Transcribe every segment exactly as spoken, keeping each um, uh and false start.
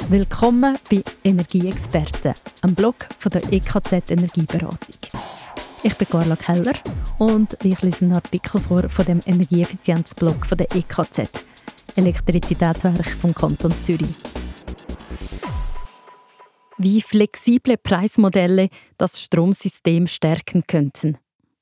Willkommen bei Energieexperten, einem Blog von der E K Z Energieberatung. Ich bin Carla Keller und ich lese einen Artikel vor von dem Energieeffizienzblog von der E K Z, Elektrizitätswerk vom Kanton Zürich. Wie flexible Preismodelle das Stromsystem stärken könnten.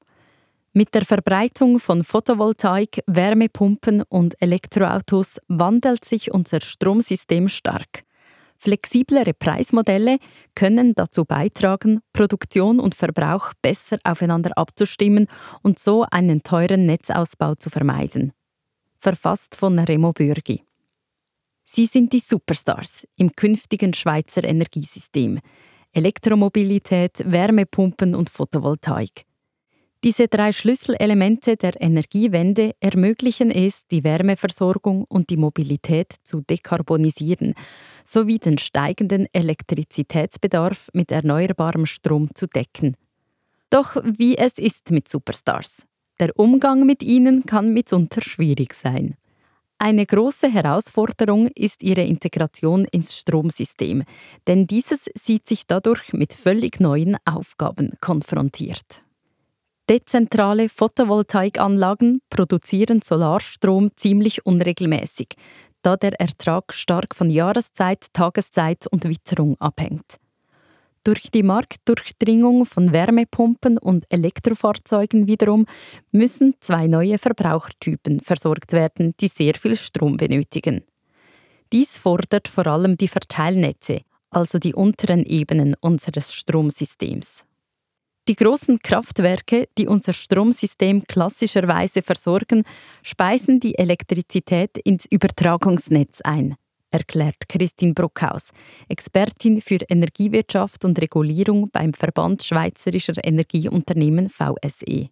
Mit der Verbreitung von Photovoltaik, Wärmepumpen und Elektroautos wandelt sich unser Stromsystem stark. Flexiblere Preismodelle können dazu beitragen, Produktion und Verbrauch besser aufeinander abzustimmen und so einen teuren Netzausbau zu vermeiden. Verfasst von Remo Bürgi. Sie sind die Superstars im künftigen Schweizer Energiesystem: Elektromobilität, Wärmepumpen und Photovoltaik. Diese drei Schlüsselelemente der Energiewende ermöglichen es, die Wärmeversorgung und die Mobilität zu dekarbonisieren, sowie den steigenden Elektrizitätsbedarf mit erneuerbarem Strom zu decken. Doch wie es ist mit Superstars? Der Umgang mit ihnen kann mitunter schwierig sein. Eine große Herausforderung ist ihre Integration ins Stromsystem, denn dieses sieht sich dadurch mit völlig neuen Aufgaben konfrontiert. Dezentrale Photovoltaikanlagen produzieren Solarstrom ziemlich unregelmäßig, da der Ertrag stark von Jahreszeit, Tageszeit und Witterung abhängt. Durch die Marktdurchdringung von Wärmepumpen und Elektrofahrzeugen wiederum müssen zwei neue Verbrauchertypen versorgt werden, die sehr viel Strom benötigen. Dies fordert vor allem die Verteilnetze, also die unteren Ebenen unseres Stromsystems. Die großen Kraftwerke, die unser Stromsystem klassischerweise versorgen, speisen die Elektrizität ins Übertragungsnetz ein, erklärt Christine Brockhaus, Expertin für Energiewirtschaft und Regulierung beim Verband Schweizerischer Energieunternehmen V S E.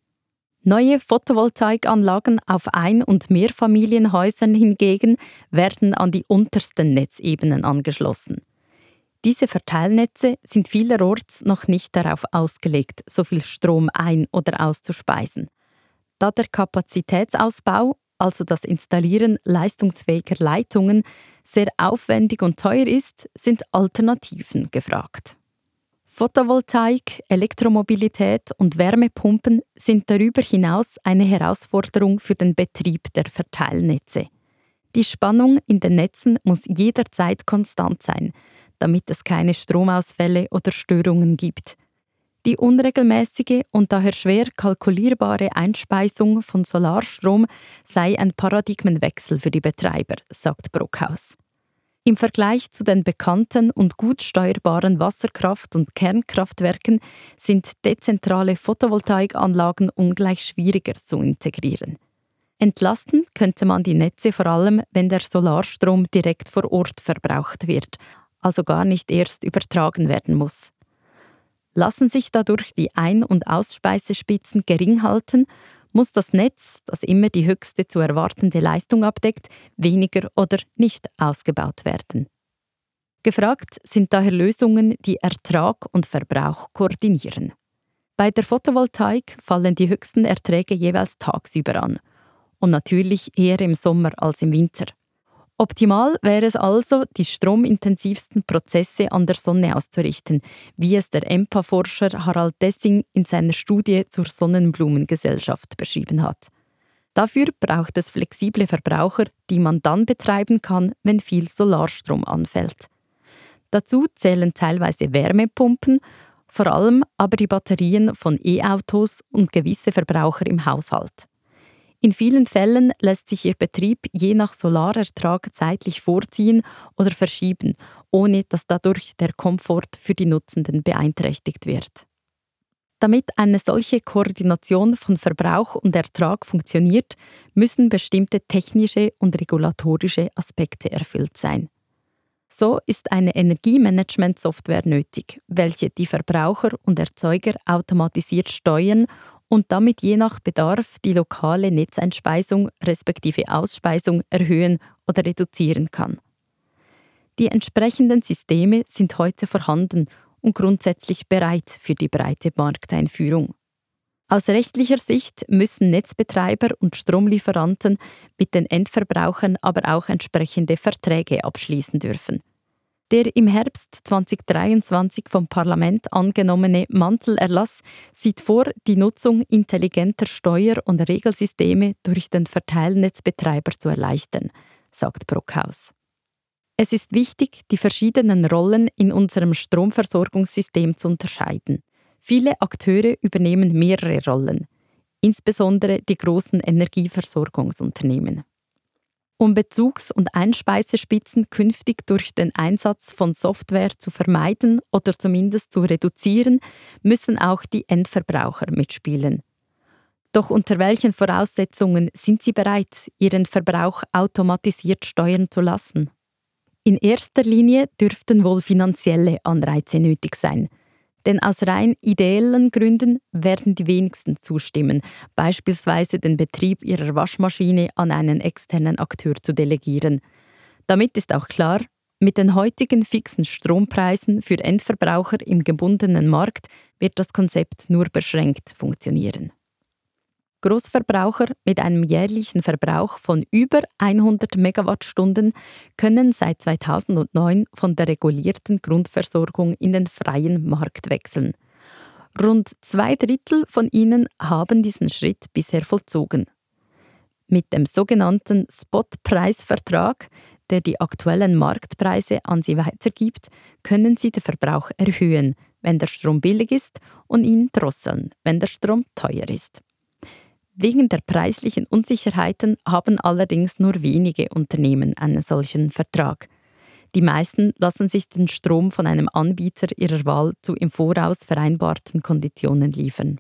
Neue Photovoltaikanlagen auf Ein- und Mehrfamilienhäusern hingegen werden an die untersten Netzebenen angeschlossen. Diese Verteilnetze sind vielerorts noch nicht darauf ausgelegt, so viel Strom ein- oder auszuspeisen. Da der Kapazitätsausbau, also das Installieren leistungsfähiger Leitungen, sehr aufwendig und teuer ist, sind Alternativen gefragt. Photovoltaik, Elektromobilität und Wärmepumpen sind darüber hinaus eine Herausforderung für den Betrieb der Verteilnetze. Die Spannung in den Netzen muss jederzeit konstant sein, damit es keine Stromausfälle oder Störungen gibt. Die unregelmäßige und daher schwer kalkulierbare Einspeisung von Solarstrom sei ein Paradigmenwechsel für die Betreiber, sagt Brockhaus. Im Vergleich zu den bekannten und gut steuerbaren Wasserkraft- und Kernkraftwerken sind dezentrale Photovoltaikanlagen ungleich schwieriger zu integrieren. Entlasten könnte man die Netze vor allem, wenn der Solarstrom direkt vor Ort verbraucht wird, also gar nicht erst übertragen werden muss. Lassen sich dadurch die Ein- und Aussspeisespitzen gering halten, muss das Netz, das immer die höchste zu erwartende Leistung abdeckt, weniger oder nicht ausgebaut werden. Gefragt sind daher Lösungen, die Ertrag und Verbrauch koordinieren. Bei der Photovoltaik fallen die höchsten Erträge jeweils tagsüber an und natürlich eher im Sommer als im Winter. Optimal wäre es also, die stromintensivsten Prozesse an der Sonne auszurichten, wie es der E M P A-Forscher Harald Dessing in seiner Studie zur Sonnenblumengesellschaft beschrieben hat. Dafür braucht es flexible Verbraucher, die man dann betreiben kann, wenn viel Solarstrom anfällt. Dazu zählen teilweise Wärmepumpen, vor allem aber die Batterien von E-Autos und gewisse Verbraucher im Haushalt. In vielen Fällen lässt sich ihr Betrieb je nach Solarertrag zeitlich vorziehen oder verschieben, ohne dass dadurch der Komfort für die Nutzenden beeinträchtigt wird. Damit eine solche Koordination von Verbrauch und Ertrag funktioniert, müssen bestimmte technische und regulatorische Aspekte erfüllt sein. So ist eine Energiemanagement-Software nötig, welche die Verbraucher und Erzeuger automatisiert steuern und damit je nach Bedarf die lokale Netzeinspeisung respektive Ausspeisung erhöhen oder reduzieren kann. Die entsprechenden Systeme sind heute vorhanden und grundsätzlich bereit für die breite Markteinführung. Aus rechtlicher Sicht müssen Netzbetreiber und Stromlieferanten mit den Endverbrauchern aber auch entsprechende Verträge abschließen dürfen. Der im Herbst zweitausenddreiundzwanzig vom Parlament angenommene Mantelerlass sieht vor, die Nutzung intelligenter Steuer- und Regelsysteme durch den Verteilnetzbetreiber zu erleichtern, sagt Brockhaus. Es ist wichtig, die verschiedenen Rollen in unserem Stromversorgungssystem zu unterscheiden. Viele Akteure übernehmen mehrere Rollen, insbesondere die großen Energieversorgungsunternehmen. Um Bezugs- und Einspeisespitzen künftig durch den Einsatz von Software zu vermeiden oder zumindest zu reduzieren, müssen auch die Endverbraucher mitspielen. Doch unter welchen Voraussetzungen sind sie bereit, ihren Verbrauch automatisiert steuern zu lassen? In erster Linie dürften wohl finanzielle Anreize nötig sein. Denn aus rein ideellen Gründen werden die wenigsten zustimmen, beispielsweise den Betrieb ihrer Waschmaschine an einen externen Akteur zu delegieren. Damit ist auch klar, mit den heutigen fixen Strompreisen für Endverbraucher im gebundenen Markt wird das Konzept nur beschränkt funktionieren. Großverbraucher mit einem jährlichen Verbrauch von über hundert Megawattstunden können seit zweitausendneun von der regulierten Grundversorgung in den freien Markt wechseln. Rund zwei Drittel von ihnen haben diesen Schritt bisher vollzogen. Mit dem sogenannten Spotpreisvertrag, der die aktuellen Marktpreise an sie weitergibt, können sie den Verbrauch erhöhen, wenn der Strom billig ist, und ihn drosseln, wenn der Strom teuer ist. Wegen der preislichen Unsicherheiten haben allerdings nur wenige Unternehmen einen solchen Vertrag. Die meisten lassen sich den Strom von einem Anbieter ihrer Wahl zu im Voraus vereinbarten Konditionen liefern.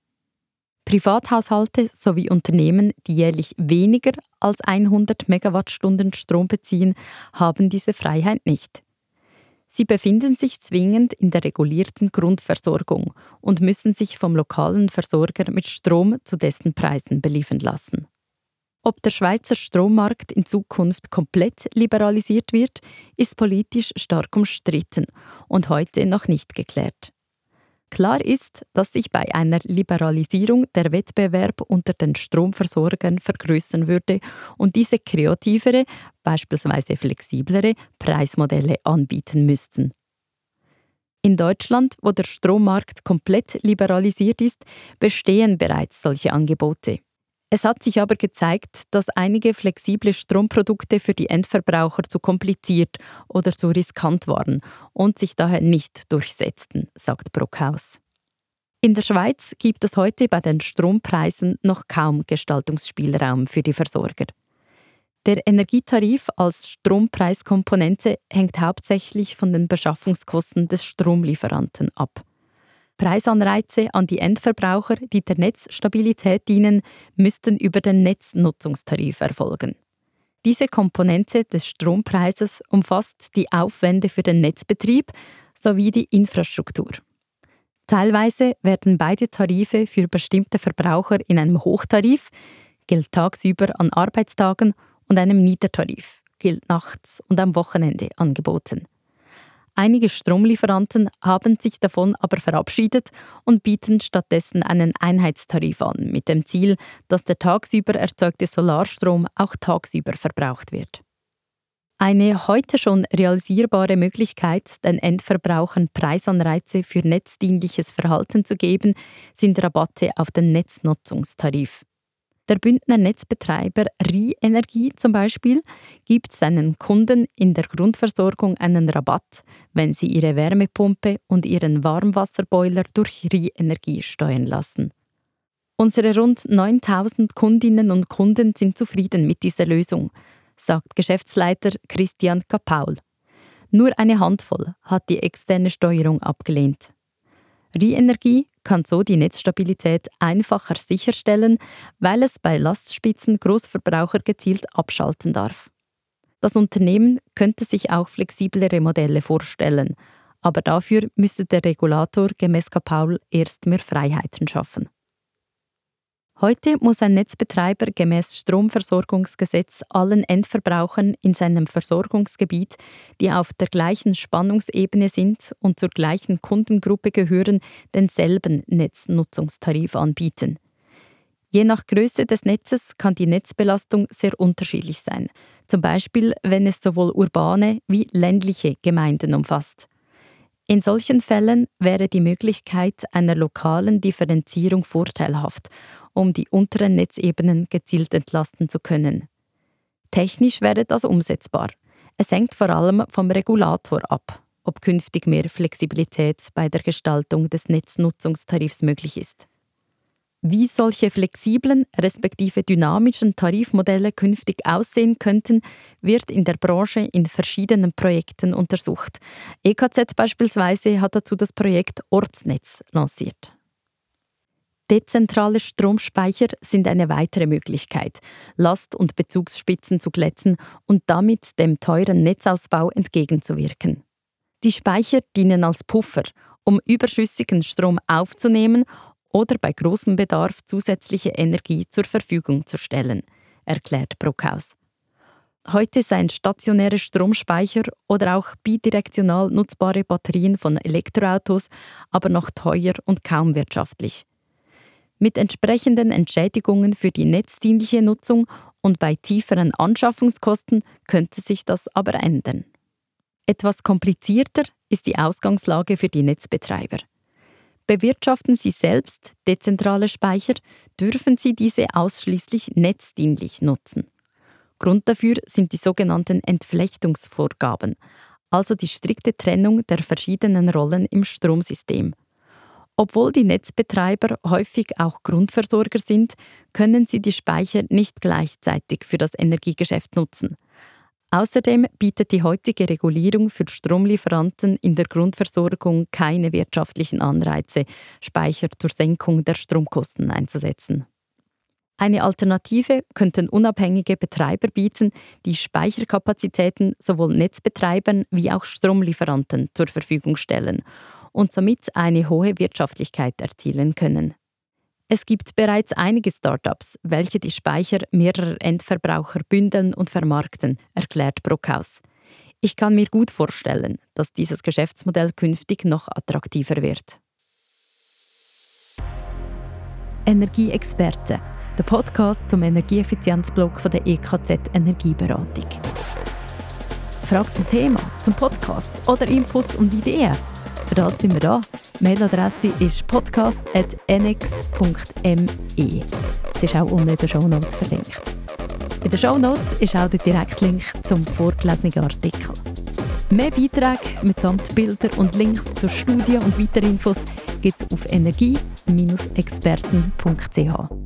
Privathaushalte sowie Unternehmen, die jährlich weniger als hundert Megawattstunden Strom beziehen, haben diese Freiheit nicht. Sie befinden sich zwingend in der regulierten Grundversorgung und müssen sich vom lokalen Versorger mit Strom zu dessen Preisen beliefern lassen. Ob der Schweizer Strommarkt in Zukunft komplett liberalisiert wird, ist politisch stark umstritten und heute noch nicht geklärt. Klar ist, dass sich bei einer Liberalisierung der Wettbewerb unter den Stromversorgern vergrößern würde und diese kreativere, beispielsweise flexiblere Preismodelle anbieten müssten. In Deutschland, wo der Strommarkt komplett liberalisiert ist, bestehen bereits solche Angebote. Es hat sich aber gezeigt, dass einige flexible Stromprodukte für die Endverbraucher zu kompliziert oder zu riskant waren und sich daher nicht durchsetzten, sagt Brockhaus. In der Schweiz gibt es heute bei den Strompreisen noch kaum Gestaltungsspielraum für die Versorger. Der Energietarif als Strompreiskomponente hängt hauptsächlich von den Beschaffungskosten des Stromlieferanten ab. Preisanreize an die Endverbraucher, die der Netzstabilität dienen, müssten über den Netznutzungstarif erfolgen. Diese Komponente des Strompreises umfasst die Aufwände für den Netzbetrieb sowie die Infrastruktur. Teilweise werden beide Tarife für bestimmte Verbraucher in einem Hochtarif, gilt tagsüber an Arbeitstagen, und einem Mietertarif, gilt nachts und am Wochenende, angeboten. Einige Stromlieferanten haben sich davon aber verabschiedet und bieten stattdessen einen Einheitstarif an, mit dem Ziel, dass der tagsüber erzeugte Solarstrom auch tagsüber verbraucht wird. Eine heute schon realisierbare Möglichkeit, den Endverbrauchern Preisanreize für netzdienliches Verhalten zu geben, sind Rabatte auf den Netznutzungstarif. Der Bündner Netzbetreiber R I Energie zum Beispiel gibt seinen Kunden in der Grundversorgung einen Rabatt, wenn sie ihre Wärmepumpe und ihren Warmwasserboiler durch R I Energie steuern lassen. Unsere rund neuntausend Kundinnen und Kunden sind zufrieden mit dieser Lösung, sagt Geschäftsleiter Christian Kapaul. Nur eine Handvoll hat die externe Steuerung abgelehnt. R I Energie kann so die Netzstabilität einfacher sicherstellen, weil es bei Lastspitzen Großverbraucher gezielt abschalten darf. Das Unternehmen könnte sich auch flexiblere Modelle vorstellen, aber dafür müsse der Regulator gemäß Kapaul erst mehr Freiheiten schaffen. Heute muss ein Netzbetreiber gemäß Stromversorgungsgesetz allen Endverbrauchern in seinem Versorgungsgebiet, die auf der gleichen Spannungsebene sind und zur gleichen Kundengruppe gehören, denselben Netznutzungstarif anbieten. Je nach Größe des Netzes kann die Netzbelastung sehr unterschiedlich sein. Zum Beispiel, wenn es sowohl urbane wie ländliche Gemeinden umfasst. In solchen Fällen wäre die Möglichkeit einer lokalen Differenzierung vorteilhaft, um die unteren Netzebenen gezielt entlasten zu können. Technisch wäre das umsetzbar. Es hängt vor allem vom Regulator ab, ob künftig mehr Flexibilität bei der Gestaltung des Netznutzungstarifs möglich ist. Wie solche flexiblen respektive dynamischen Tarifmodelle künftig aussehen könnten, wird in der Branche in verschiedenen Projekten untersucht. E K Z beispielsweise hat dazu das Projekt Ortsnetz lanciert. Dezentrale Stromspeicher sind eine weitere Möglichkeit, Last- und Bezugsspitzen zu glätten und damit dem teuren Netzausbau entgegenzuwirken. Die Speicher dienen als Puffer, um überschüssigen Strom aufzunehmen oder bei großem Bedarf zusätzliche Energie zur Verfügung zu stellen, erklärt Bruckhaus. Heute seien stationäre Stromspeicher oder auch bidirektional nutzbare Batterien von Elektroautos aber noch teuer und kaum wirtschaftlich. Mit entsprechenden Entschädigungen für die netzdienliche Nutzung und bei tieferen Anschaffungskosten könnte sich das aber ändern. Etwas komplizierter ist die Ausgangslage für die Netzbetreiber. Bewirtschaften sie selbst dezentrale Speicher, dürfen sie diese ausschließlich netzdienlich nutzen. Grund dafür sind die sogenannten Entflechtungsvorgaben, also die strikte Trennung der verschiedenen Rollen im Stromsystem. Obwohl die Netzbetreiber häufig auch Grundversorger sind, können sie die Speicher nicht gleichzeitig für das Energiegeschäft nutzen. Außerdem bietet die heutige Regulierung für Stromlieferanten in der Grundversorgung keine wirtschaftlichen Anreize, Speicher zur Senkung der Stromkosten einzusetzen. Eine Alternative könnten unabhängige Betreiber bieten, die Speicherkapazitäten sowohl Netzbetreibern wie auch Stromlieferanten zur Verfügung stellen und somit eine hohe Wirtschaftlichkeit erzielen können. Es gibt bereits einige Start-ups, welche die Speicher mehrerer Endverbraucher bündeln und vermarkten, erklärt Bruckhaus. Ich kann mir gut vorstellen, dass dieses Geschäftsmodell künftig noch attraktiver wird. Energieexperte, der Podcast zum Energieeffizienzblog von der E K Z Energieberatung. Fragen zum Thema, zum Podcast oder Inputs und Ideen? Für das sind wir da. Die Mailadresse ist podcast at n x punkt m e. Es ist auch unten in den Shownotes verlinkt. In den Shownotes ist auch der Direktlink zum vorgelesenen Artikel. Mehr Beiträge mitsamt Bilder und Links zur Studie und weiteren Infos gibt es auf energie Bindestrich experten punkt c h.